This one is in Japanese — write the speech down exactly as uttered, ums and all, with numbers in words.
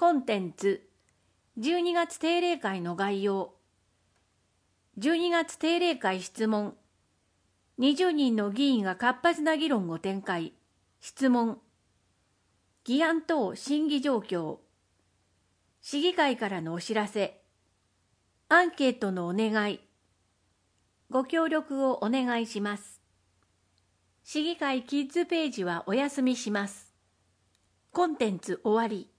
コンテンツじゅうにがつ定例会の概要。じゅうにがつ定例会質問。にじゅうにんの議員が活発な議論を展開。質問。議案等審議状況。市議会からのお知らせ。アンケートのお願い。ご協力をお願いします。市議会キッズページはお休みします。コンテンツ終わり。